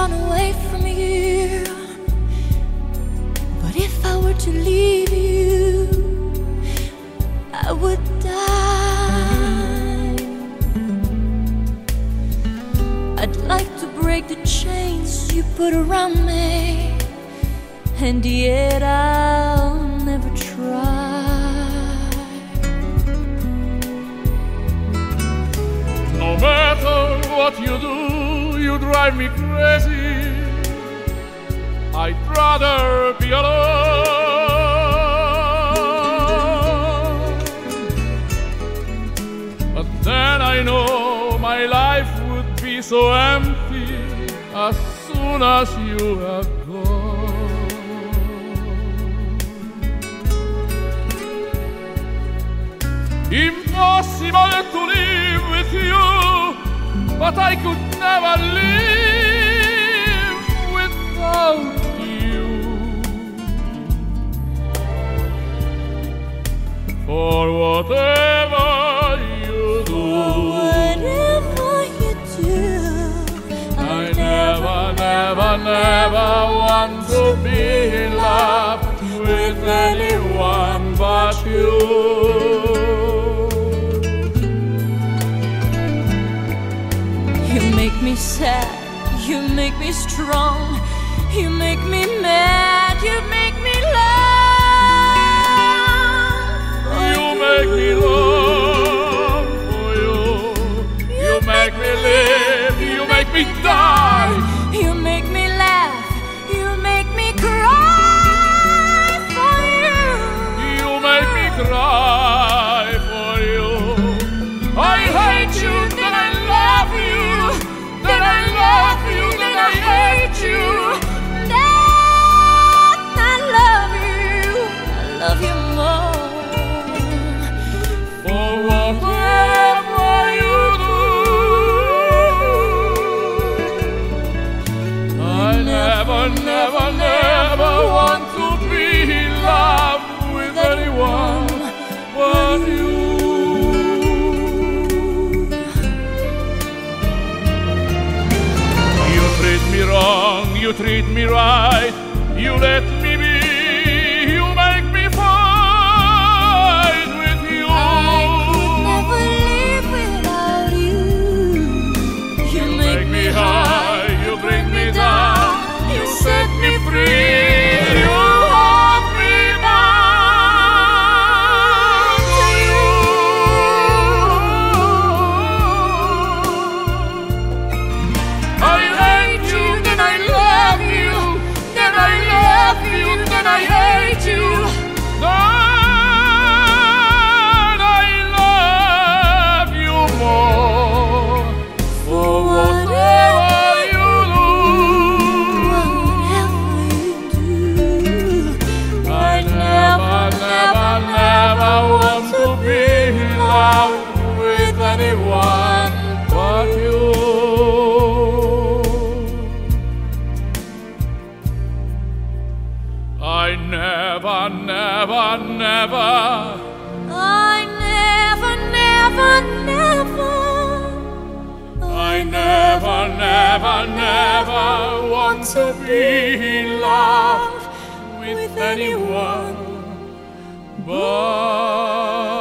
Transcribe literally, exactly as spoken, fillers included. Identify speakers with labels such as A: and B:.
A: run away from you, but if I were to leave you, I would die. I'd like to break the chains you put around me, and yet I'll never try.
B: No matter what you do, you drive me crazy. I'd rather be alone. But then I know my life would be so empty as soon as you have gone. Impossible to live with you, but I could never live without you. For whatever you do,
A: Whatever you do,
B: I never, never, never want to be in love with anyone but you.
A: You make me sad, you make me strong, you make me mad, you make me love.
B: You make me long for you. You make me live, you make me die.
A: You make me laugh, you make me cry for you.
B: You make me cry for you. I hate you, then I love you. Then I love you, then I hate you.
A: Then I love you, I love you more.
B: For whatever you do, I never, never, never want to be in love with anyone but you. You treat me wrong, you treat me right, you let me be, you make me fight with you.
A: I could never live without you.
B: You make me high, you bring me down, you set me free, you hold me bound to you. I hate you, then I love you, then I love you, then I hate you. Then I love you more. For whatever you do, I never, never, never want to be in love with anyone but you. I never, never, never,
A: I never, never, never,
B: I never, never, never want to be in love with anyone but